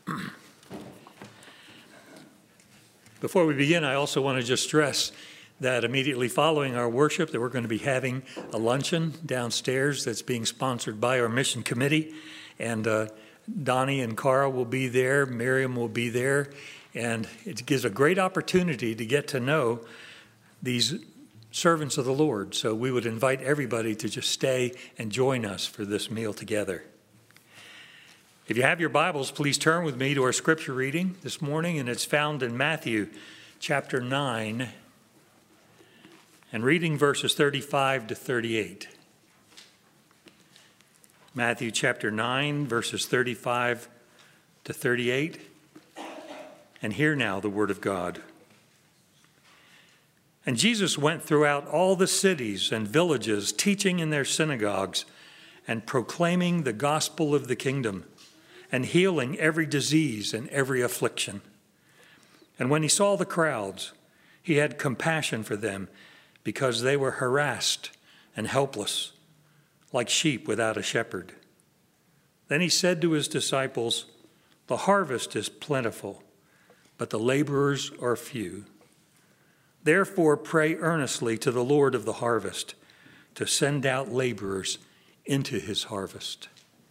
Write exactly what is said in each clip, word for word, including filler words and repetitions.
Before we begin, I also want to just stress that immediately following our worship that we're going to be having a luncheon downstairs that's being sponsored by our mission committee. And uh, Donnie and Carl will be there, Miriam will be there, and it gives a great opportunity to get to know these servants of the Lord. So we would invite everybody to just stay and join us for this meal together. If you have your Bibles, please turn with me to our scripture reading this morning, and it's found in Matthew chapter nine, and reading verses thirty-five to thirty-eight. Matthew chapter nine, verses thirty-five to thirty-eight. And hear now the word of God. And Jesus went throughout all the cities and villages, teaching in their synagogues and proclaiming the gospel of the kingdom, and healing every disease and every affliction. And when he saw the crowds, he had compassion for them, because they were harassed and helpless, like sheep without a shepherd. Then he said to his disciples, "The harvest is plentiful, but the laborers are few. Therefore pray earnestly to the Lord of the harvest to send out laborers into his harvest."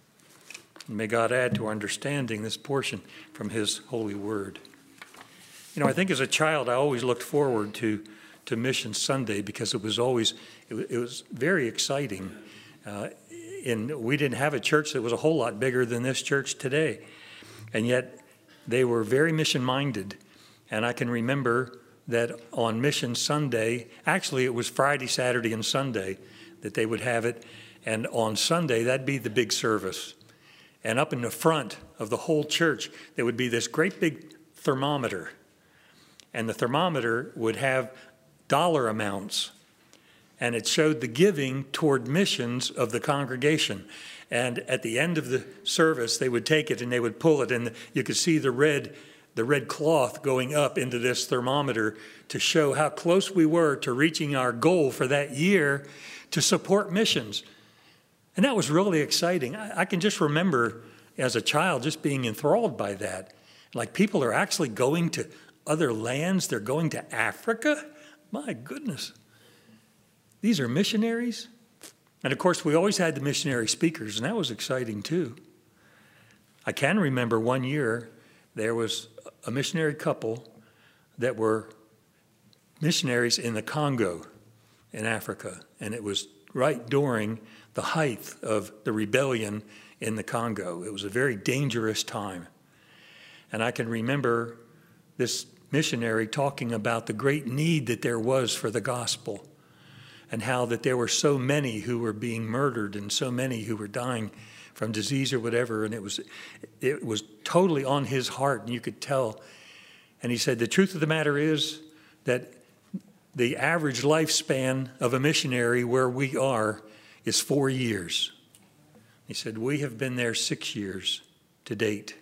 And may God add to our understanding this portion from his holy word. You know, I think as a child, I always looked forward to, to Mission Sunday because it was always, it, it was very exciting. Uh, and we didn't have a church that was a whole lot bigger than this church today. And yet they were very mission-minded. And I can remember that on Mission Sunday, actually it was Friday, Saturday, and Sunday that they would have it. And on Sunday, that'd be the big service. And up in the front of the whole church, there would be this great big thermometer. And the thermometer would have dollar amounts. And it showed the giving toward missions of the congregation. And at the end of the service, they would take it and they would pull it. And you could see the red, the red cloth going up into this thermometer to show how close we were to reaching our goal for that year to support missions. And that was really exciting. I can just remember as a child just being enthralled by that. Like people are actually going to other lands. They're going to Africa. My goodness. These are missionaries. And of course, we always had the missionary speakers, and that was exciting too. I can remember one year there was a missionary couple that were missionaries in the Congo in Africa. And it was right during the height of the rebellion in the Congo. It was a very dangerous time. And I can remember this missionary talking about the great need that there was for the gospel and how that there were so many who were being murdered and so many who were dying from disease or whatever. And it was, it was totally on his heart, and you could tell. And he said, the truth of the matter is that the average lifespan of a missionary where we are is four years. He said, we have been there six years to date.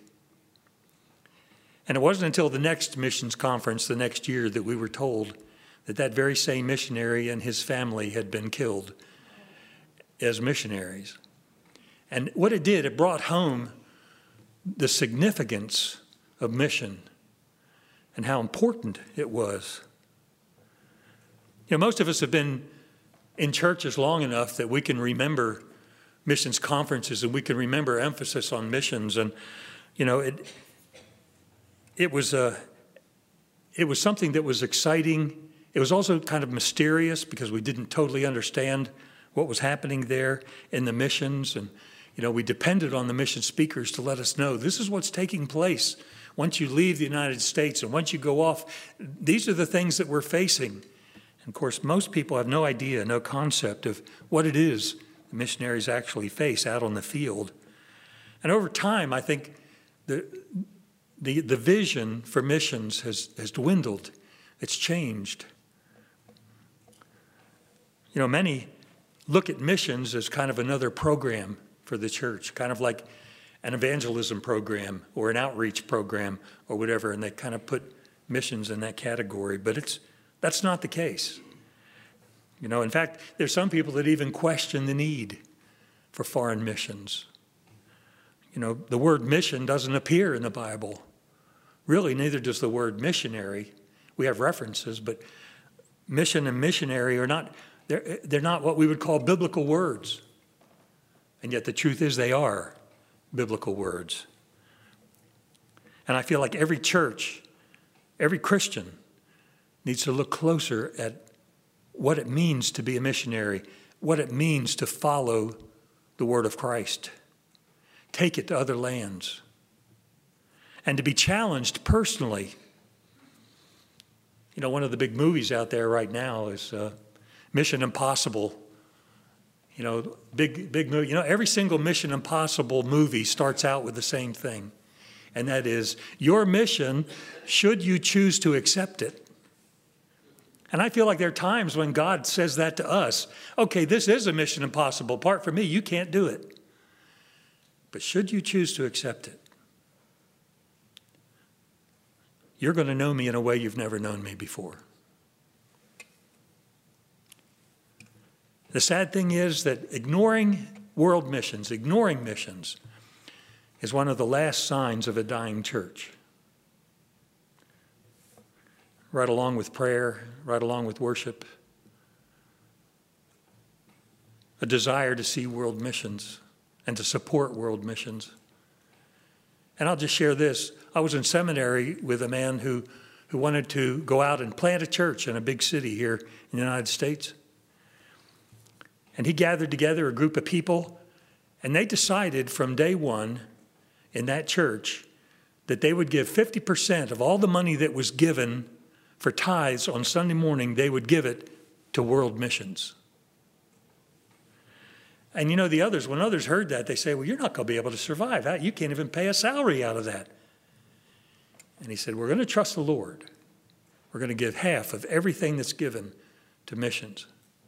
And it wasn't until the next missions conference the next year that we were told that that very same missionary and his family had been killed as missionaries. And what it did, it brought home the significance of mission and how important it was. You know, most of us have been in churches long enough that we can remember missions conferences and we can remember emphasis on missions. And, you know, it it was a, it was something that was exciting. It was also kind of mysterious because we didn't totally understand what was happening there in the missions. And, you know, we depended on the mission speakers to let us know this is what's taking place once you leave the United States and once you go off. These are the things that we're facing. And of course, most people have no idea, no concept of what it is the missionaries actually face out on the field. And over time, I think the the, the vision for missions has, has dwindled. It's changed. You know, many look at missions as kind of another program for the church, kind of like an evangelism program or an outreach program or whatever, and they kind of put missions in that category. But it's that's not the case. You know, in fact, there's some people that even question the need for foreign missions. You know, the word mission doesn't appear in the Bible. Really, neither does the word missionary. We have references, but mission and missionary are not, they're, they're not what we would call biblical words. And yet the truth is they are biblical words. And I feel like every church, every Christian needs to look closer at what it means to be a missionary, what it means to follow the word of Christ, take it to other lands, and to be challenged personally. You know, one of the big movies out there right now is uh, Mission Impossible. You know, big, big movie. You know, every single Mission Impossible movie starts out with the same thing, and that is your mission, should you choose to accept it. And I feel like there are times when God says that to us. Okay, this is a mission impossible. Apart from me, you can't do it. But should you choose to accept it, you're going to know me in a way you've never known me before. The sad thing is that ignoring world missions, ignoring missions, is one of the last signs of a dying church. Right along with prayer, right along with worship, a desire to see world missions and to support world missions. And I'll just share this. I was in seminary with a man who, who wanted to go out and plant a church in a big city here in the United States. And he gathered together a group of people, and they decided from day one in that church that they would give fifty percent of all the money that was given for tithes on Sunday morning, they would give it to world missions. And you know, the others, when others heard that, they say, well, you're not going to be able to survive. You can't even pay a salary out of that. And he said, we're going to trust the Lord. We're going to give half of everything that's given to missions.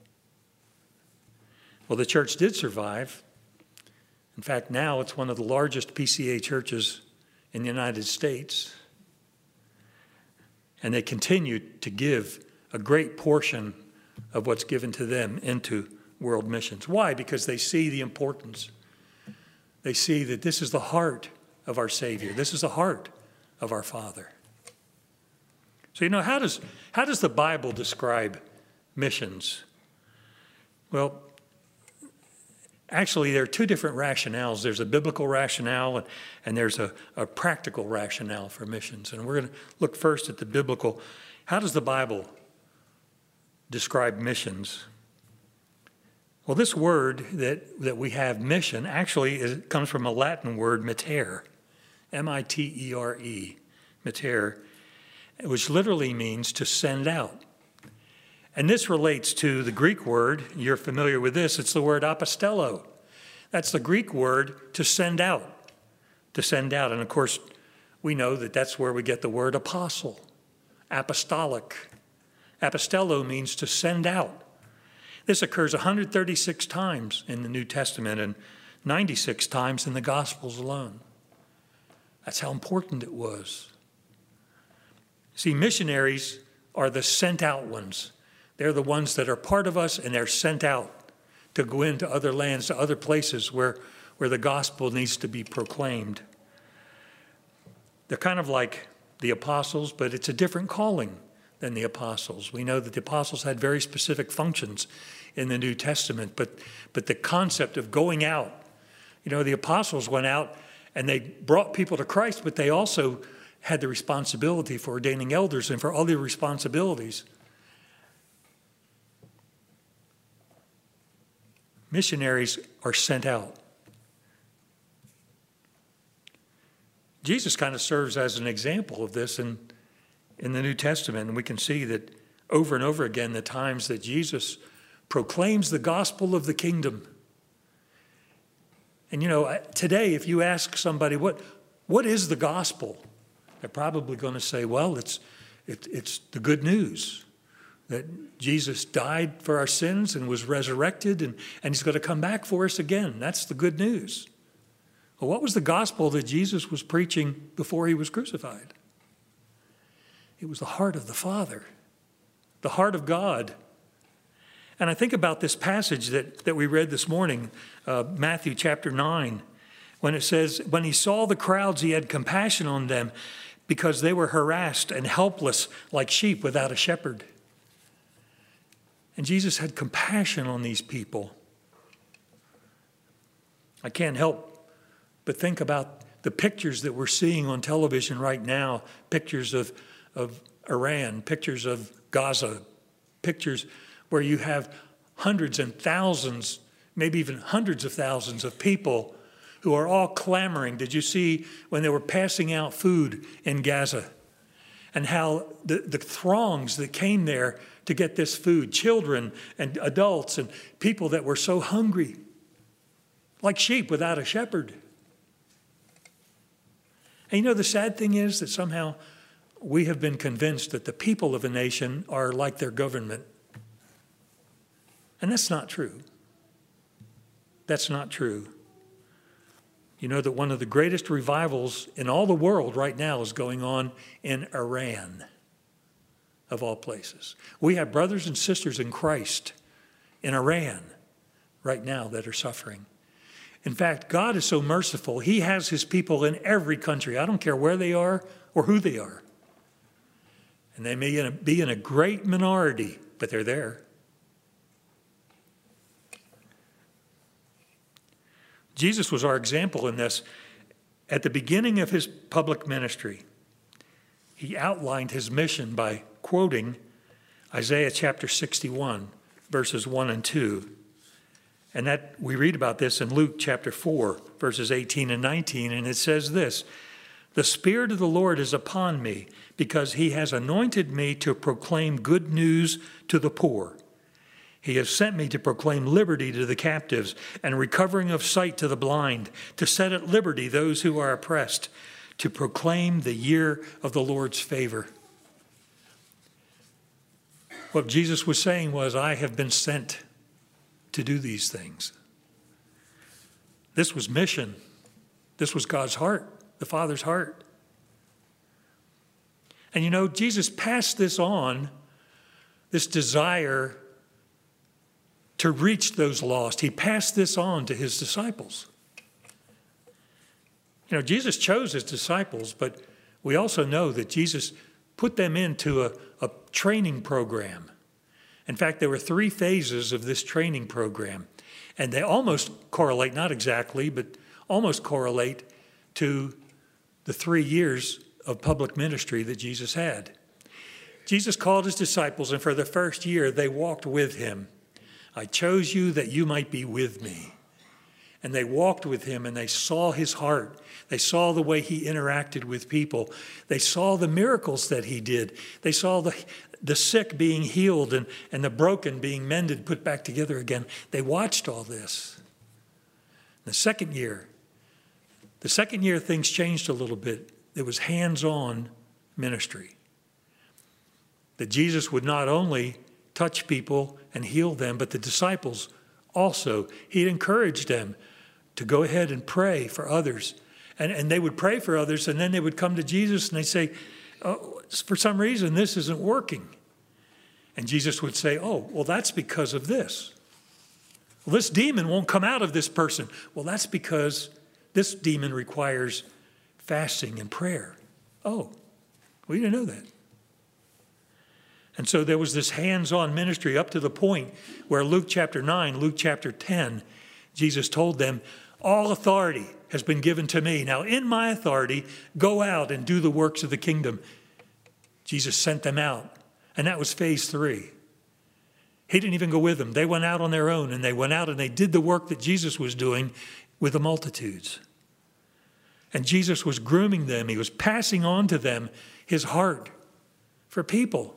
Well, the church did survive. In fact, now it's one of the largest P C A churches in the United States. And they continue to give a great portion of what's given to them into world missions. Why? Because they see the importance. They see that this is the heart of our Savior. This is the heart of our Father. So, you know, how does, how does the Bible describe missions? Well, actually, there are two different rationales. There's a biblical rationale and, and there's a, a practical rationale for missions. And we're going to look first at the biblical. How does the Bible describe missions? Well, this word that, that we have, mission, actually is, comes from a Latin word, mater, M I T E R E, mater, which literally means to send out. And this relates to the Greek word, you're familiar with this, it's the word apostello. That's the Greek word to send out, to send out. And of course, we know that that's where we get the word apostle, apostolic. Apostello means to send out. This occurs one hundred thirty-six times in the New Testament and ninety-six times in the Gospels alone. That's how important it was. See, missionaries are the sent out ones. They're the ones that are part of us, and they're sent out to go into other lands, to other places where, where the gospel needs to be proclaimed. They're kind of like the apostles, but it's a different calling than the apostles. We know that the apostles had very specific functions in the New Testament, but, but the concept of going out, you know, the apostles went out and they brought people to Christ, but they also had the responsibility for ordaining elders and for other responsibilities. Missionaries are sent out. Jesus kind of serves as an example of this in, in the New Testament. And we can see that over and over again, the times that Jesus proclaims the gospel of the kingdom. And you know, today, if you ask somebody, what, what is the gospel? They're probably going to say, well, it's, it, it's the good news that Jesus died for our sins and was resurrected, and, and he's going to come back for us again. That's the good news. Well, what was the gospel that Jesus was preaching before he was crucified? It was the heart of the Father, the heart of God. And I think about this passage that, that we read this morning, uh, Matthew chapter nine, when it says, when he saw the crowds, he had compassion on them because they were harassed and helpless like sheep without a shepherd. And Jesus had compassion on these people. I can't help but think about the pictures that we're seeing on television right now, pictures of, of Iran, pictures of Gaza, pictures where you have hundreds and thousands, maybe even hundreds of thousands of people who are all clamoring. Did you see when they were passing out food in Gaza? And how the, the throngs that came there to get this food, children and adults and people that were so hungry, like sheep without a shepherd. And you know, the sad thing is that somehow we have been convinced that the people of a nation are like their government. And that's not true. That's not true. You know that one of the greatest revivals in all the world right now is going on in Iran, of all places. We have brothers and sisters in Christ in Iran right now that are suffering. In fact, God is so merciful, he has his people in every country. I don't care where they are or who they are. And they may be in a great minority, but they're there. Jesus was our example in this. At the beginning of his public ministry, he outlined his mission by quoting Isaiah chapter sixty-one, verses one and two. And that we read about this in Luke chapter four, verses eighteen and nineteen, and it says this: "The Spirit of the Lord is upon me, because he has anointed me to proclaim good news to the poor. He has sent me to proclaim liberty to the captives and recovering of sight to the blind, to set at liberty those who are oppressed, to proclaim the year of the Lord's favor." What Jesus was saying was, I have been sent to do these things. This was mission. This was God's heart, the Father's heart. And you know, Jesus passed this on, this desire to reach those lost. He passed this on to his disciples. You know, Jesus chose his disciples, but we also know that Jesus put them into a, a training program. In fact, there were three phases of this training program, and they almost correlate, not exactly, but almost correlate to the three years of public ministry that Jesus had. Jesus called his disciples, and for the first year, they walked with him. I chose you that you might be with me. And they walked with him, and they saw his heart. They saw the way he interacted with people. They saw the miracles that he did. They saw the, the sick being healed and, and the broken being mended, put back together again. They watched all this. The second year, the second year things changed a little bit. It was hands-on ministry. That Jesus would not only touch people and heal them, but the disciples also, he'd encourage them to go ahead and pray for others. And, and they would pray for others, and then they would come to Jesus and they'd say, oh, for some reason, this isn't working. And Jesus would say, oh, well, that's because of this. Well, this demon won't come out of this person. Well, that's because this demon requires fasting and prayer. Oh, we didn't know that. And so there was this hands-on ministry up to the point where Luke chapter nine, Luke chapter ten, Jesus told them, all authority has been given to me. Now in my authority, go out and do the works of the kingdom. Jesus sent them out. And that was phase three. He didn't even go with them. They went out on their own, and they went out and they did the work that Jesus was doing with the multitudes. And Jesus was grooming them. He was passing on to them his heart for people.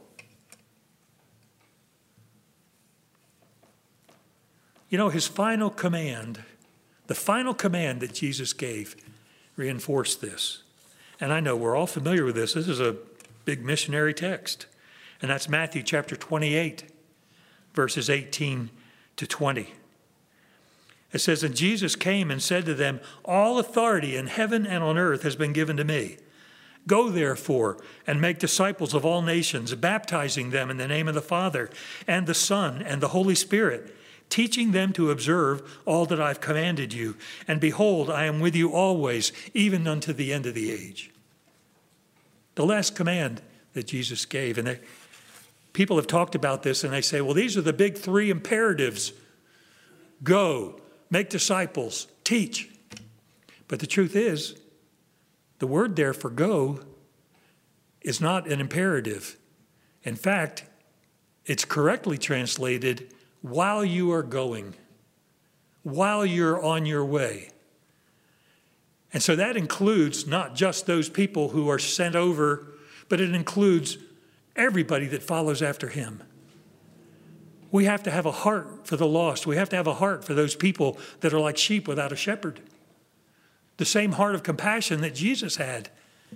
You know, his final command, the final command that Jesus gave, reinforced this. And I know we're all familiar with this. This is a big missionary text. And that's Matthew chapter twenty-eight, verses eighteen to twenty. It says, and Jesus came and said to them, all authority in heaven and on earth has been given to me. Go therefore and make disciples of all nations, baptizing them in the name of the Father and the Son and the Holy Spirit, teaching them to observe all that I've commanded you. And behold, I am with you always, even unto the end of the age. The last command that Jesus gave. And they, people have talked about this and they say, well, these are the big three imperatives. Go, make disciples, teach. But the truth is, the word there for go is not an imperative. In fact, it's correctly translated, while you are going, while you're on your way. And so that includes not just those people who are sent over, but it includes everybody that follows after him. We have to have a heart for the lost. We have to have a heart for those people that are like sheep without a shepherd. The same heart of compassion that Jesus had.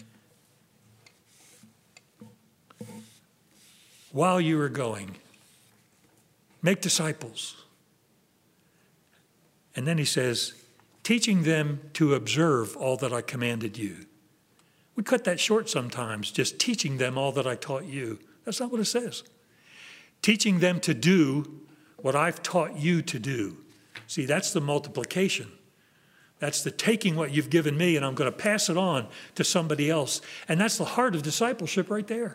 While you are going, make disciples. And then he says, teaching them to observe all that I commanded you. We cut that short sometimes, just teaching them all that I taught you. That's not what it says. Teaching them to do what I've taught you to do. See, that's the multiplication. That's the taking what you've given me and I'm going to pass it on to somebody else. And that's the heart of discipleship right there.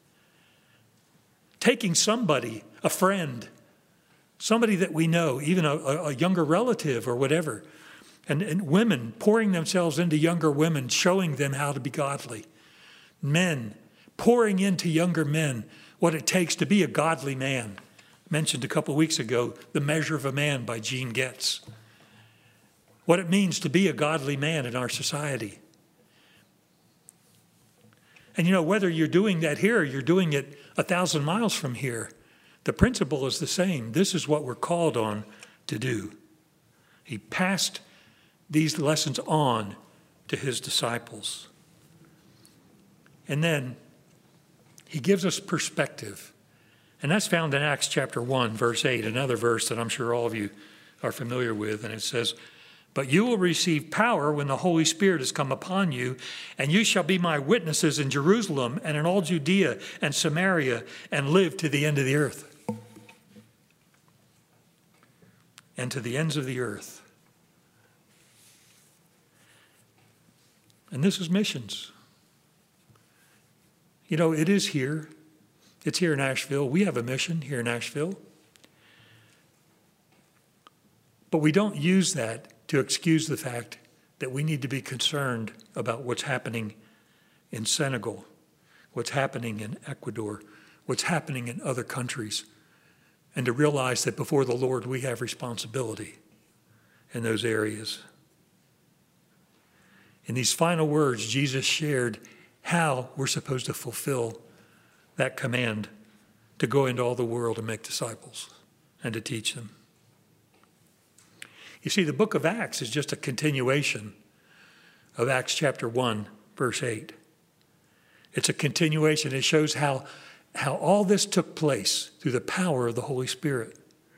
Taking somebody, a friend, somebody that we know, even a, a younger relative or whatever, and, and women pouring themselves into younger women, showing them how to be godly. Men pouring into younger men what it takes to be a godly man. Mentioned a couple weeks ago, The Measure of a Man by Gene Getz. What it means to be a godly man in our society. And you know, whether you're doing that here or you're doing it a thousand miles from here, the principle is the same. This is what we're called on to do. He passed these lessons on to his disciples. And then he gives us perspective. And that's found in Acts chapter one, verse eight, another verse that I'm sure all of you are familiar with. And it says, but you will receive power when the Holy Spirit has come upon you, and you shall be my witnesses in Jerusalem and in all Judea and Samaria and live to the end of the earth. And to the ends of the earth. And this is missions. You know, it is here. It's here in Asheville. We have a mission here in Asheville. But we don't use that to excuse the fact that we need to be concerned about what's happening in Senegal, what's happening in Ecuador, what's happening in other countries, and to realize that before the Lord we have responsibility in those areas. In these final words, Jesus shared how we're supposed to fulfill that command to go into all the world and make disciples and to teach them. You see, the book of Acts is just a continuation of Acts chapter one, verse eight. It's a continuation. It shows how, how all this took place through the power of the Holy Spirit.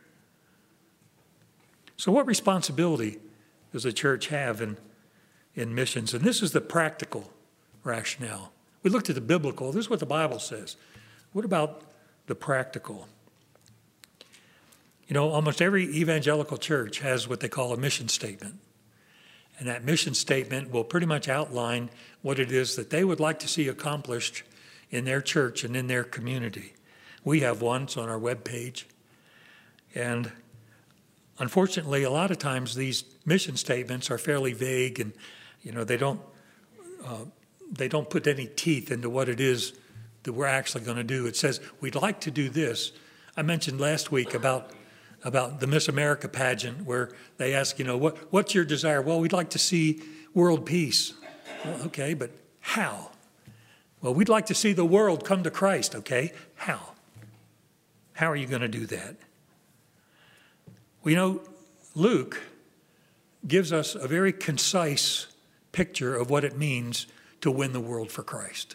So what responsibility does the church have in, in missions? And this is the practical rationale. We looked at the biblical. This is what the Bible says. What about the practical? You know, almost every evangelical church has what they call a mission statement. And that mission statement will pretty much outline what it is that they would like to see accomplished in their church and in their community. We have one, it's on our webpage. And unfortunately, a lot of times these mission statements are fairly vague and, you know, they don't, uh, they don't put any teeth into what it is that we're actually going to do. It says, we'd like to do this. I mentioned last week about about the Miss America pageant where they ask, you know, what, what's your desire? Well, we'd like to see world peace. Well, okay, but how? Well, we'd like to see the world come to Christ. Okay, how? How are you going to do that? Well, you know, Luke gives us a very concise picture of what it means to win the world for Christ.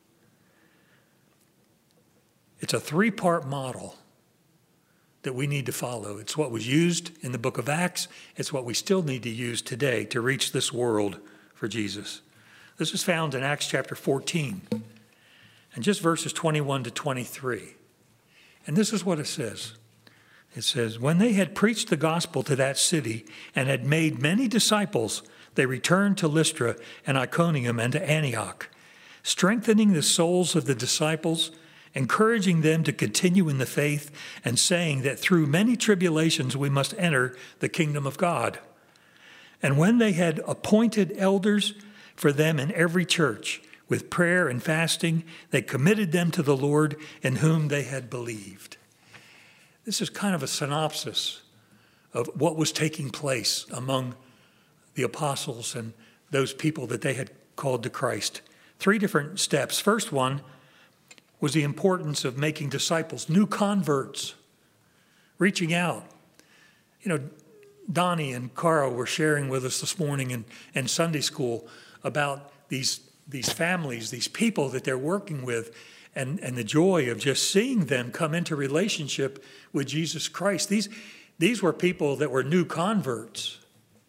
It's a three-part model that we need to follow. It's what was used in the book of Acts. It's what we still need to use today to reach this world for Jesus. This is found in Acts chapter fourteen, and just verses twenty-one to twenty-three. And this is what it says. It says, when they had preached the gospel to that city and had made many disciples, they returned to Lystra and Iconium and to Antioch, strengthening the souls of the disciples, encouraging them to continue in the faith, and saying that through many tribulations we must enter the kingdom of God. And when they had appointed elders for them in every church, with prayer and fasting, they committed them to the Lord in whom they had believed. This is kind of a synopsis of what was taking place among the apostles and those people that they had called to Christ. Three different steps. First one was the importance of making disciples, new converts, reaching out. You know, Donnie and Carl were sharing with us this morning in, in Sunday school about these, these families, these people that they're working with, and, and the joy of just seeing them come into relationship with Jesus Christ. These, these were people that were new converts.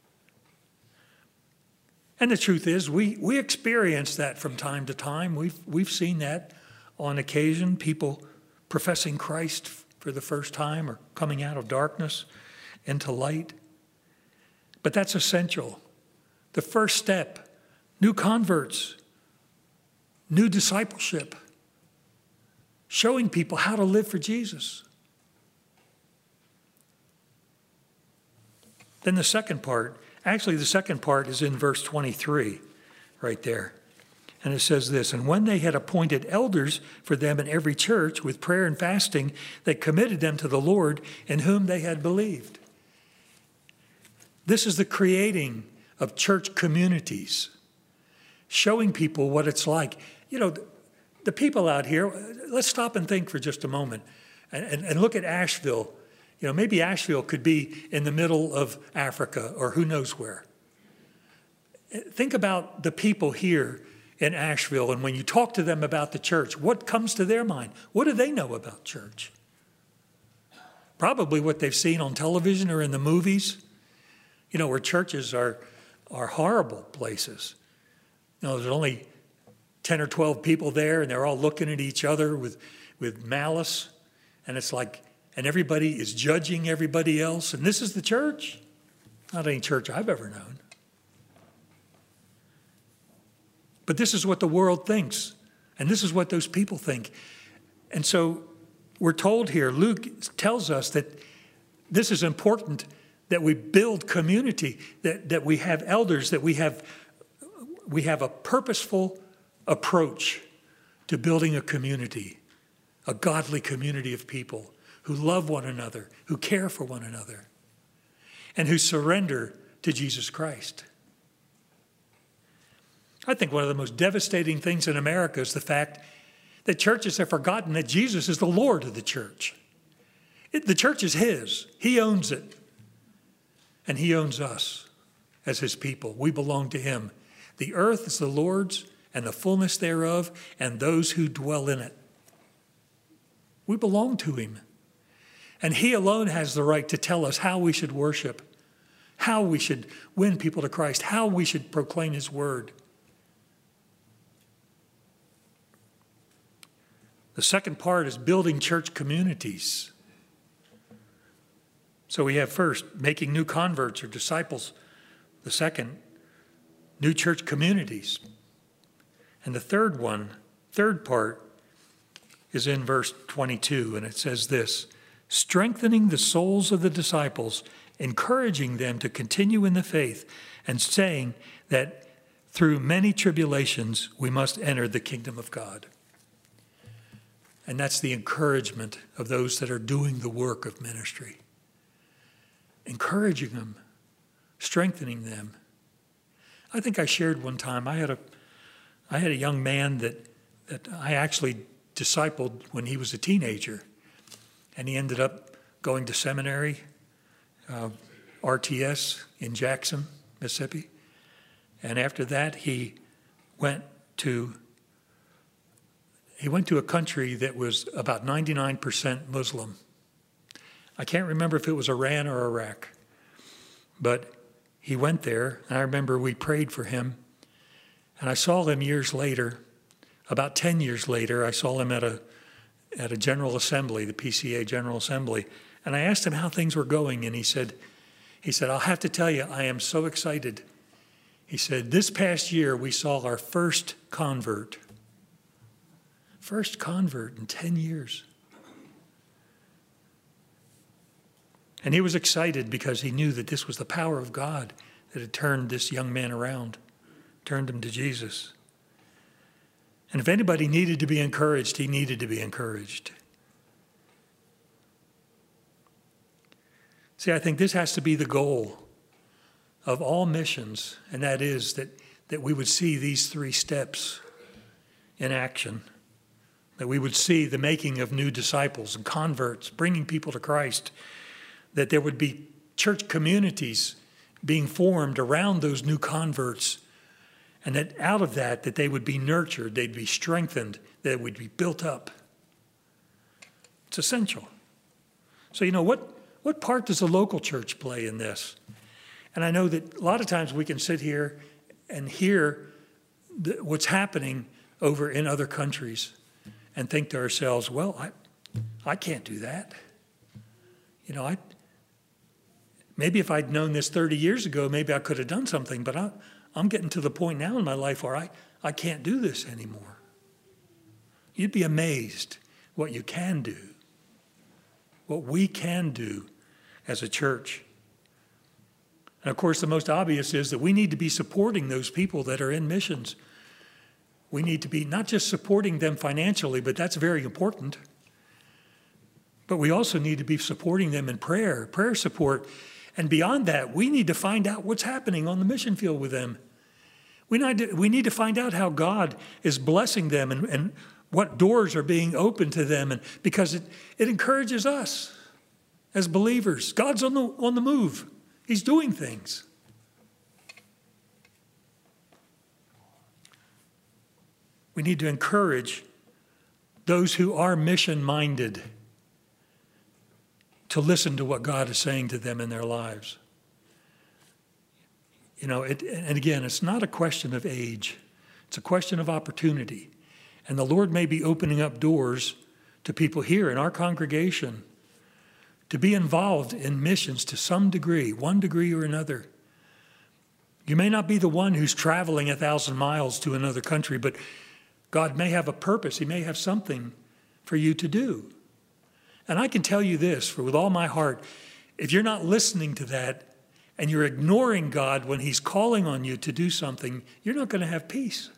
And the truth is, we, we experience that from time to time. We've, we've seen that on occasion, people professing Christ for the first time or coming out of darkness into light. But that's essential. The first step, new converts, new discipleship, showing people how to live for Jesus. Then the second part, actually the second part is in verse twenty-three, right there. And it says this, and when they had appointed elders for them in every church with prayer and fasting, they committed them to the Lord in whom they had believed. This is the creating of church communities, showing people what it's like. You know, the people out here, let's stop and think for just a moment and, and, and look at Asheville. You know, maybe Asheville could be in the middle of Africa or who knows where. Think about the people here in Asheville, and when you talk to them about the church, what comes to their mind? What do they know about church? Probably what they've seen on television or in the movies, you know, where churches are, are horrible places. You know, there's only ten or twelve people there, and they're all looking at each other with, with malice, and it's like, and everybody is judging everybody else, and this is the church? Not any church I've ever known. But this is what the world thinks, and this is what those people think. And so we're told here, Luke tells us that this is important, that we build community, that, that we have elders, that we have, we have a purposeful approach to building a community, a godly community of people who love one another, who care for one another, and who surrender to Jesus Christ. I think one of the most devastating things in America is the fact that churches have forgotten that Jesus is the Lord of the church. It, the church is his. He owns it. And he owns us as his people. We belong to him. The earth is the Lord's and the fullness thereof and those who dwell in it. We belong to him. And he alone has the right to tell us how we should worship, how we should win people to Christ, how we should proclaim his word. The second part is building church communities. So we have first, making new converts or disciples. The second, new church communities. And the third one, third part, is in verse twenty-two, and it says this, strengthening the souls of the disciples, encouraging them to continue in the faith, and saying that through many tribulations we must enter the kingdom of God. And that's the encouragement of those that are doing the work of ministry. Encouraging them, strengthening them. I think I shared one time, I had a, I had a young man that, that I actually discipled when he was a teenager. And he ended up going to seminary, uh, R T S in Jackson, Mississippi. And after that, he went to He went to a country that was about ninety-nine percent Muslim. I can't remember if it was Iran or Iraq, but he went there, and I remember we prayed for him, and I saw him years later, about ten years later, I saw him at a at a General Assembly, the P C A General Assembly, And I asked him how things were going, and he said, he said, I'll have to tell you, I am so excited. He said, this past year we saw our first convert. First convert in ten years. And he was excited because he knew that this was the power of God that had turned this young man around, turned him to Jesus. And if anybody needed to be encouraged, he needed to be encouraged. See, I think this has to be the goal of all missions, and that is that, that we would see these three steps in action, that we would see the making of new disciples and converts, bringing people to Christ, that there would be church communities being formed around those new converts, and that out of that, that they would be nurtured, they'd be strengthened, they would be built up. It's essential. So, you know, what, what part does the local church play in this? And I know that a lot of times we can sit here and hear the, what's happening over in other countries and think to ourselves, well, I, I can't do that. You know, I maybe if I'd known this thirty years ago, maybe I could have done something, but I, I'm getting to the point now in my life where I, I can't do this anymore. You'd be amazed what you can do, what we can do as a church. And of course, the most obvious is that we need to be supporting those people that are in missions. We need to be not just supporting them financially, but that's very important. But we also need to be supporting them in prayer, prayer support. And beyond that, we need to find out what's happening on the mission field with them. We need to, we need to find out how God is blessing them and, and what doors are being opened to them, and because it, it encourages us as believers. God's on the, on the move. He's doing things. We need to encourage those who are mission-minded to listen to what God is saying to them in their lives. You know, it, and again, it's not a question of age. It's a question of opportunity. And the Lord may be opening up doors to people here in our congregation to be involved in missions to some degree, one degree or another. You may not be the one who's traveling a thousand miles to another country, but God may have a purpose. He may have something for you to do. And I can tell you this, for with all my heart, if you're not listening to that and you're ignoring God when he's calling on you to do something, you're not going to have peace.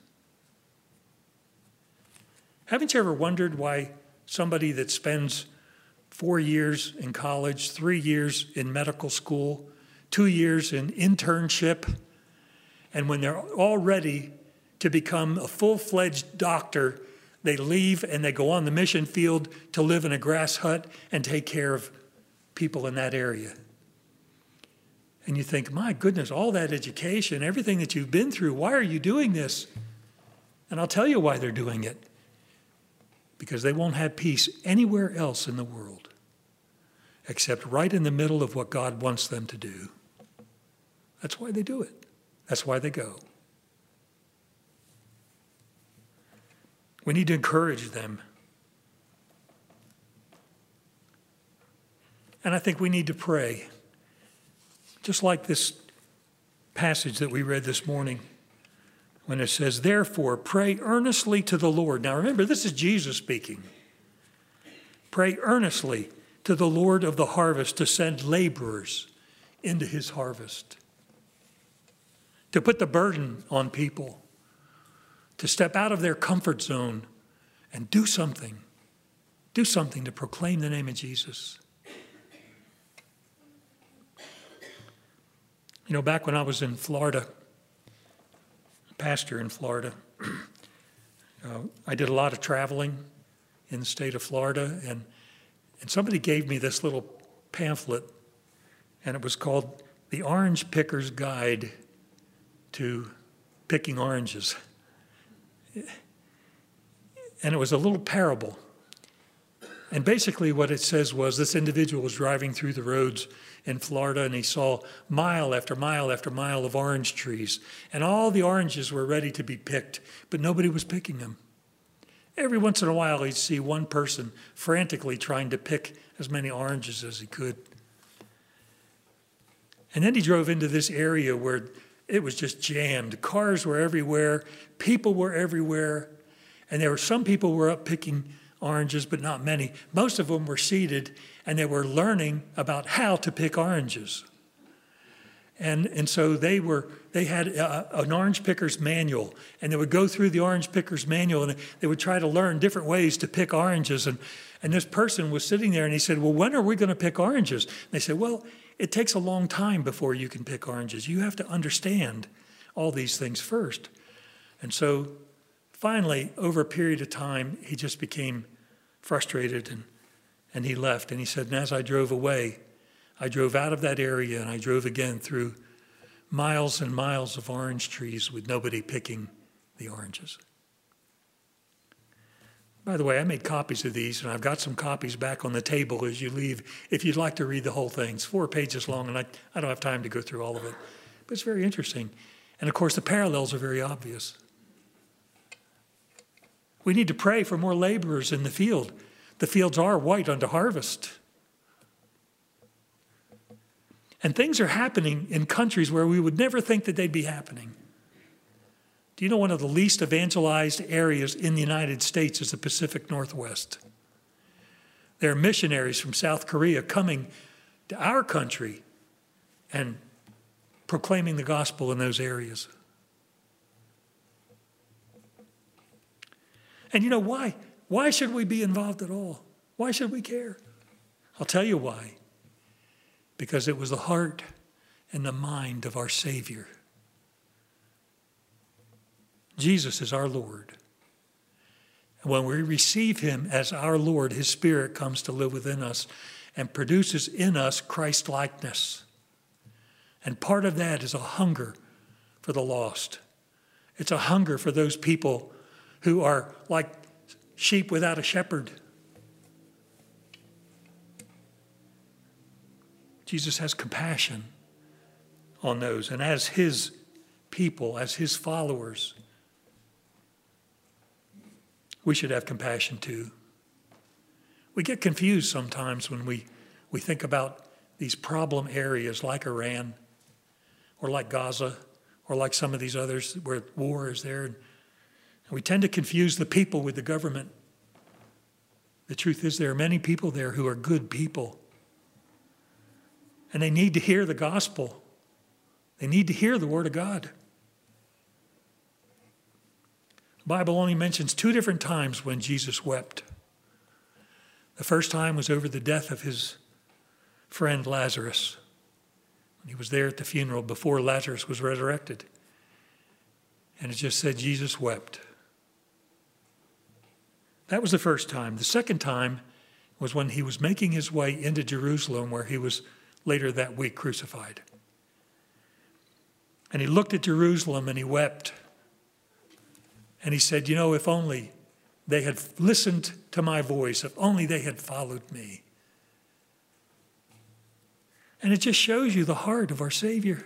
Haven't you ever wondered why somebody that spends four years in college, three years in medical school, two years in internship, and when they're all ready to become a full-fledged doctor, they leave and they go on the mission field to live in a grass hut and take care of people in that area? And you think, my goodness, all that education, everything that you've been through, why are you doing this? And I'll tell you why they're doing it. Because they won't have peace anywhere else in the world except right in the middle of what God wants them to do. That's why they do it. That's why they go. We need to encourage them. And I think we need to pray. Just like this passage that we read this morning, when it says, therefore, pray earnestly to the Lord. Now remember, this is Jesus speaking. Pray earnestly to the Lord of the harvest to send laborers into his harvest. To put the burden on people. To step out of their comfort zone and do something. Do something to proclaim the name of Jesus. You know, back when I was in Florida, pastor in Florida, uh, I did a lot of traveling in the state of Florida, and, and somebody gave me this little pamphlet, and it was called The Orange Picker's Guide to Picking Oranges. And it was a little parable. And basically what it says was this individual was driving through the roads in Florida, and he saw mile after mile after mile of orange trees. And all the oranges were ready to be picked, but nobody was picking them. Every once in a while, he'd see one person frantically trying to pick as many oranges as he could. And then he drove into this area where it was just jammed. Cars were everywhere. People were everywhere. And there were some people were up picking oranges, but not many. Most of them were seated, and they were learning about how to pick oranges. And, and so they were they had a, an orange picker's manual, and they would go through the orange picker's manual, and they would try to learn different ways to pick oranges. And, and this person was sitting there, and he said, well, when are we going to pick oranges? And they said, well, it takes a long time before you can pick oranges. You have to understand all these things first. And so finally, over a period of time, he just became frustrated, and, and he left. And he said, and as I drove away, I drove out of that area, and I drove again through miles and miles of orange trees with nobody picking the oranges. By the way, I made copies of these, and I've got some copies back on the table as you leave, if you'd like to read the whole thing. It's four pages long, and I, I don't have time to go through all of it. But it's very interesting. And, of course, the parallels are very obvious. We need to pray for more laborers in the field. The fields are white unto harvest. And things are happening in countries where we would never think that they'd be happening. Do you know one of the least evangelized areas in the United States is the Pacific Northwest? There are missionaries from South Korea coming to our country and proclaiming the gospel in those areas. And you know why? Why should we be involved at all? Why should we care? I'll tell you why. Because it was the heart and the mind of our Savior. Jesus is our Lord. And when we receive him as our Lord, his Spirit comes to live within us and produces in us Christ-likeness. And part of that is a hunger for the lost. It's a hunger for those people who are like sheep without a shepherd. Jesus has compassion on those. And as his people, as his followers, we should have compassion too. We get confused sometimes when we, we think about these problem areas like Iran or like Gaza or like some of these others where war is there. And we tend to confuse the people with the government. The truth is there are many people there who are good people. And they need to hear the gospel. They need to hear the word of God. The Bible only mentions two different times when Jesus wept. The first time was over the death of his friend Lazarus. He was there at the funeral before Lazarus was resurrected. And it just said Jesus wept. That was the first time. The second time was when he was making his way into Jerusalem, where he was later that week crucified. And he looked at Jerusalem and he wept. And he said, you know, if only they had listened to my voice, if only they had followed me. And it just shows you the heart of our Savior.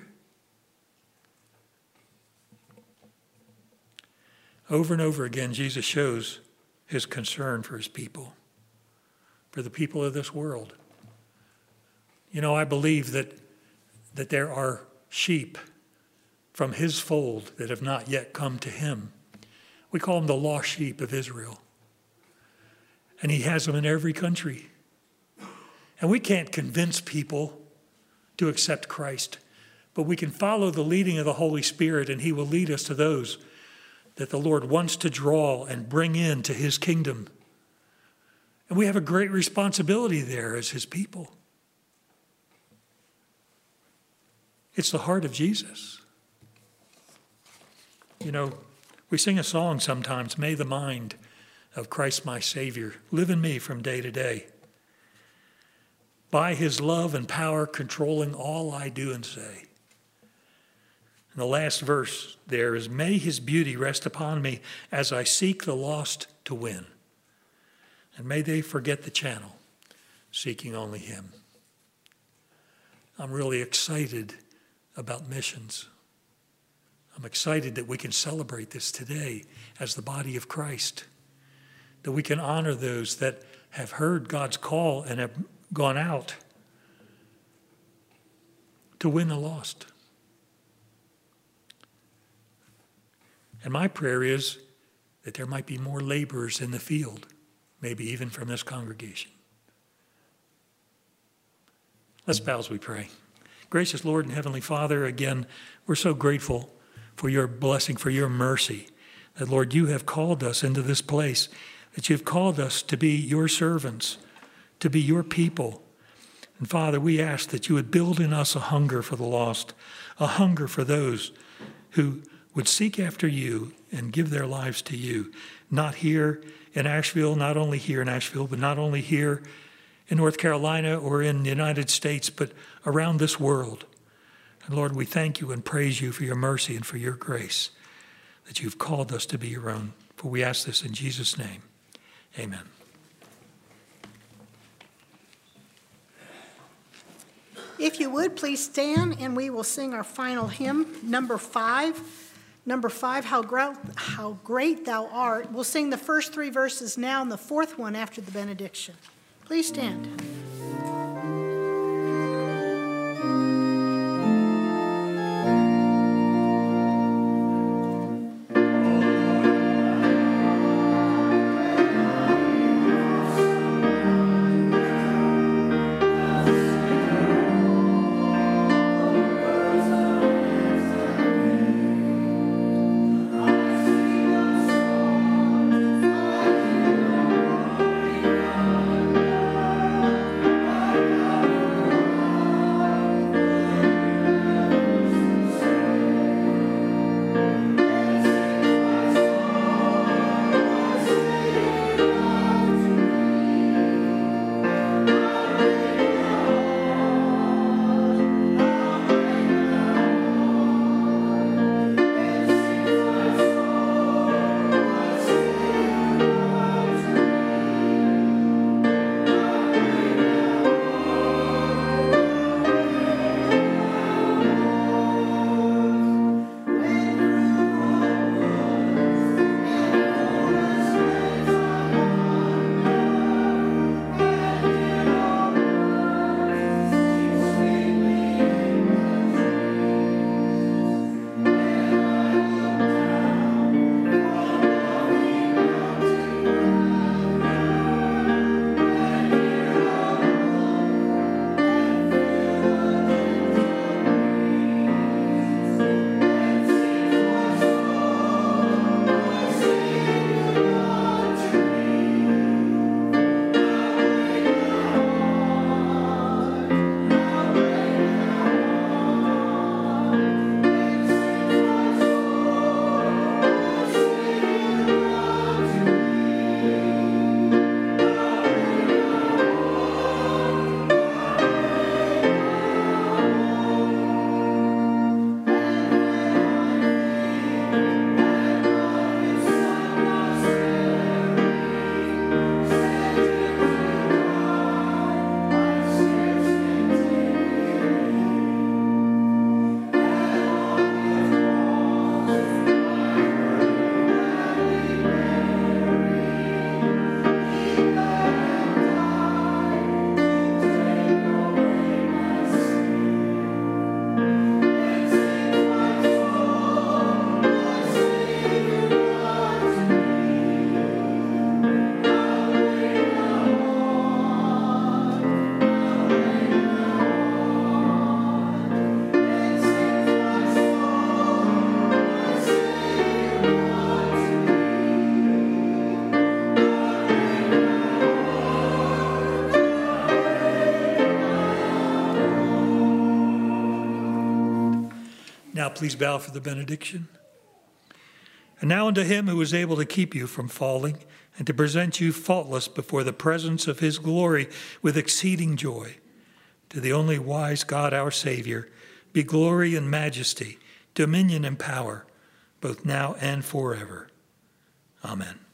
Over and over again, Jesus shows his concern for his people, for the people of this world. You know, I believe that, that there are sheep from his fold that have not yet come to him. We call them the lost sheep of Israel. And he has them in every country. And we can't convince people to accept Christ, but we can follow the leading of the Holy Spirit, and he will lead us to those that the Lord wants to draw and bring into his kingdom. And we have a great responsibility there as his people. It's the heart of Jesus. You know, we sing a song sometimes, may the mind of Christ my Savior live in me from day to day. By his love and power controlling all I do and say. And the last verse there is, may his beauty rest upon me as I seek the lost to win. And may they forget the channel, seeking only him. I'm really excited about missions. I'm excited that we can celebrate this today as the body of Christ. that we can honor those that have heard God's call and have gone out to win the lost. And my prayer is that there might be more laborers in the field, maybe even from this congregation. Let's bow as we pray. Gracious Lord and Heavenly Father, again, we're so grateful for your blessing, for your mercy, that, Lord, you have called us into this place, that you've called us to be your servants, to be your people. And Father, we ask that you would build in us a hunger for the lost, a hunger for those who would seek after you and give their lives to you, not here in Asheville, not only here in Asheville, but not only here in North Carolina or in the United States, but around this world. And Lord, we thank you and praise you for your mercy and for your grace, that you've called us to be your own. For we ask this in Jesus' name. Amen. If you would, please stand and we will sing our final hymn, number five. Number five, how great, how great thou art. We'll sing the first three verses now and the fourth one after the benediction. Please stand. Now please bow for the benediction. And now unto him who is able to keep you from falling and to present you faultless before the presence of his glory with exceeding joy, to the only wise God our Savior, be glory and majesty, dominion and power, both now and forever. Amen.